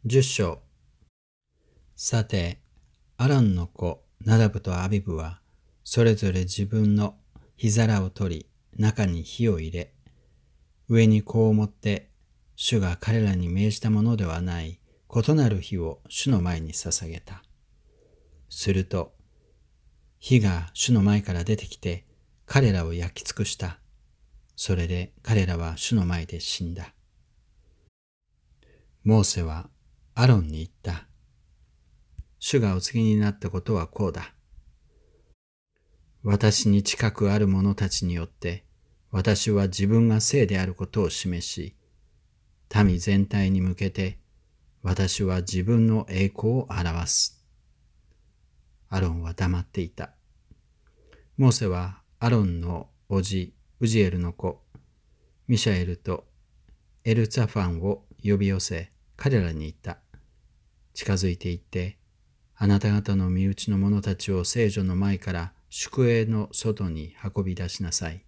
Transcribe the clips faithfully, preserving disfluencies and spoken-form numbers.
十章。さて、アロンの子ナダブとアビブは、それぞれ自分の火皿を取り、中に火を入れ、上にこう持って、主が彼らに命じたものではない異なる火を主の前に捧げた。すると、火が主の前から出てきて、彼らを焼き尽くした。それで彼らは主の前で死んだ。モーセはアロンに言った。主がお告げになったことはこうだ。私に近くある者たちによって、私は自分が聖であることを示し、民全体に向けて、私は自分の栄光を表す。アロンは黙っていた。モーセはアロンの叔父ウジエルの子、ミシャエルとエルツァファンを呼び寄せ、彼らに言った。近づいて行って、あなた方の身内の者たちを聖女の前から宿営の外に運び出しなさい。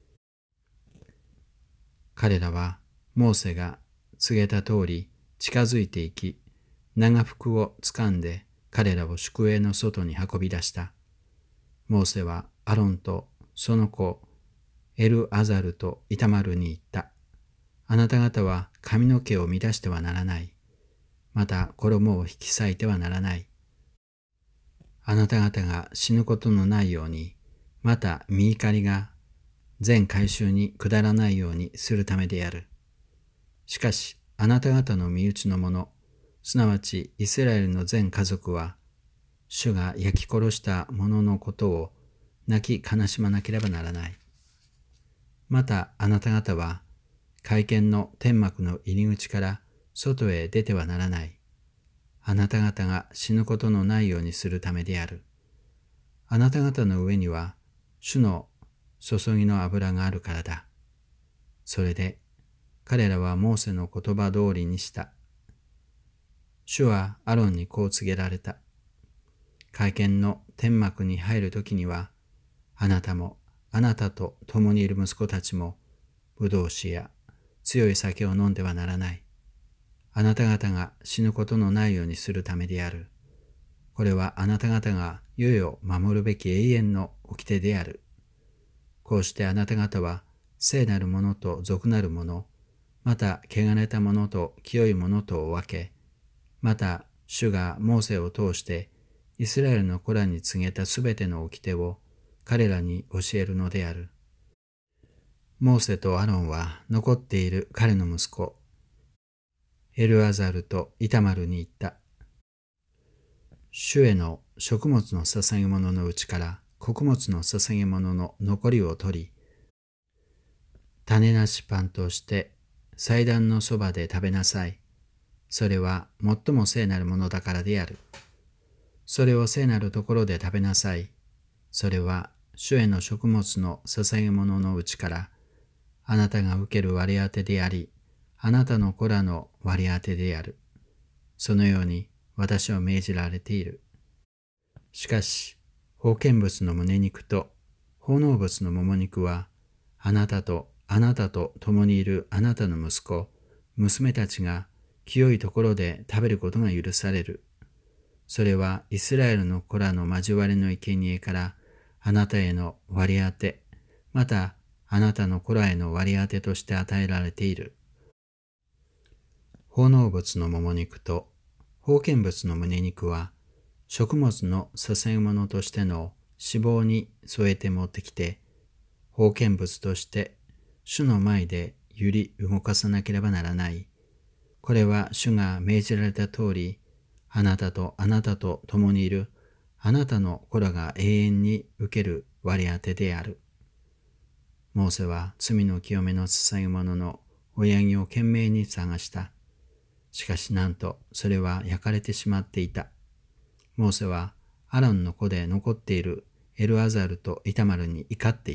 彼らはモーセが告げた通り近づいていき、長服をつかんで彼らを宿営の外に運び出した。モーセはアロンとその子エルアザルとイタマルに言った。あなた方は髪の毛を乱してはならない。また衣を引き裂いてはならない。あなた方が死ぬことのないように、また身怒りが全改宗に下らないようにするためである。しかし、あなた方の身内の者、すなわちイスラエルの全家族は、主が焼き殺した者のことを泣き悲しまなければならない。またあなた方は、会見の天幕の入り口から外へ出てはならない。あなた方が死ぬことのないようにするためである。あなた方の上には主の注ぎの油があるからだ。それで彼らはモーセの言葉通りにした。主はアロンにこう告げられた。会見の天幕に入るときには、あなたもあなたと共にいる息子たちもブドウ酒や強い酒を飲んではならない。あなた方が死ぬことのないようにするためである。これはあなた方が世々守るべき永遠の掟である。こうしてあなた方は聖なるものと俗なるもの、また汚れたものと清いものとを分け、また主がモーセを通してイスラエルの子らに告げたすべての掟を彼らに教えるのである。モーセとアロンは残っている彼の息子、エルアザルとイタマルに言った。主への食物の捧げ物のうちから穀物の捧げ物の残りを取り、種なしパンとして祭壇のそばで食べなさい。それは最も聖なるものだからである。それを聖なるところで食べなさい。それは主への食物の捧げ物のうちからあなたが受ける割り当てであり、あなたの子らの割り当てである。そのように私は命じられている。しかし、封建物の胸肉と奉納物のもも肉は、あなたとあなたと共にいるあなたの息子、娘たちが清いところで食べることが許される。それはイスラエルの子らの交わりの生贄からあなたへの割り当て、またあなたの子らへの割り当てとして与えられている。奉納物のもも肉と封建物の胸肉は、食物の捧げ物としての脂肪に添えて持ってきて、封建物として主の前で揺り動かさなければならない。これは主が命じられた通り、あなたとあなたと共にいるあなたの子らが永遠に受ける割り当てである。モーセは罪の清めの捧げ物の親木を懸命に探した。しかしなんとそれは焼かれてしまっていた。モーセはアロンの子で残っているエルアザルとイタマルに怒っていった。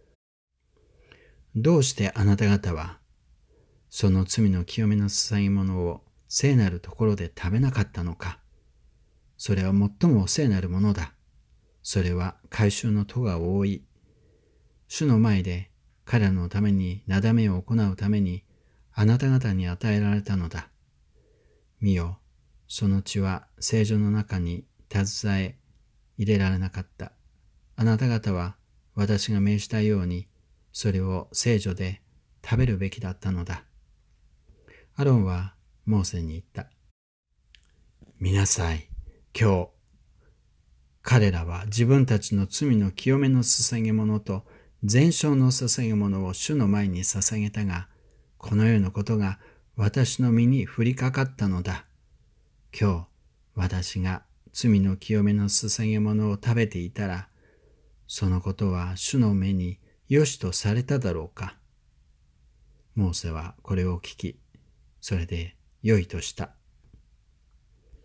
どうしてあなた方はその罪の清めの捧げ物を聖なるところで食べなかったのか。それは最も聖なるものだ。それは改宗の戸が多い。主の前で彼らのためになだめを行うためにあなた方に与えられたのだ。 見よ、その血は聖所の中に携え入れられなかった。あなた方は私が命じたように、それを聖所で食べるべきだったのだ。アロンはモーセに言った。見なさい、今日、彼らは自分たちの罪の清めの捧げ物と全焼の捧げ物を主の前に捧げたが、このようなことが私の身に降りかかったのだ。今日、私が罪の清めの捧げ物を食べていたら、そのことは主の目によしとされただろうか。モーセはこれを聞き、それで良いとした。